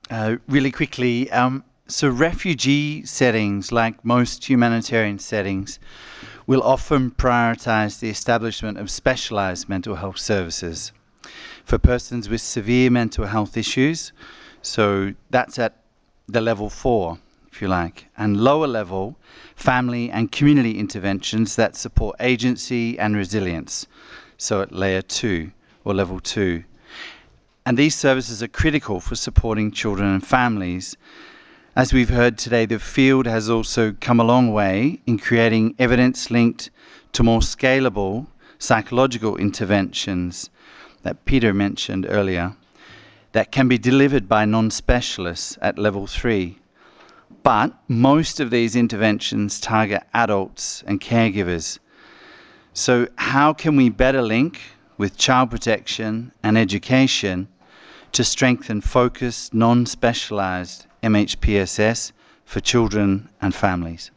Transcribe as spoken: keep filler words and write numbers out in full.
Uh, really quickly, um, so refugee settings, like most humanitarian settings, will often prioritize the establishment of specialized mental health services for persons with severe mental health issues. So that's at the level four, if you like, and lower level family and community interventions that support agency and resilience. So at layer two or level two. And these services are critical for supporting children and families. As we've heard today, the field has also come a long way in creating evidence linked to more scalable psychological interventions that Peter mentioned earlier that can be delivered by non-specialists at level three. But most of these interventions target adults and caregivers. So how can we better link with child protection and education to strengthen focused, non-specialized M H P S S for children and families?